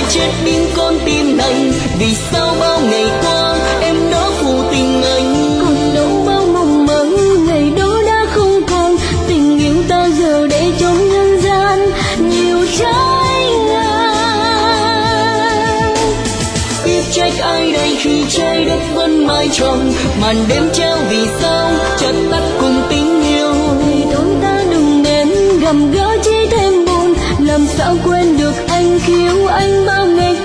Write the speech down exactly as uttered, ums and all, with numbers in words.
chết biến con tim này, vì sao bao ngày qua em đã phụ tình anh. Còn đâu bao mong mơ ngày đó đã không còn, tình yêu ta giờ để trong nhân gian nhiều trái ngang. Biết trách ai đây khi trái đất vẫn mãi tròn, màn đêm treo vì sao chợt tắt cùng tình yêu. Thì thôi ta đừng nên gầm gỡ chỉ thêm buồn, làm sao quên được anh khi yêu anh bao ngày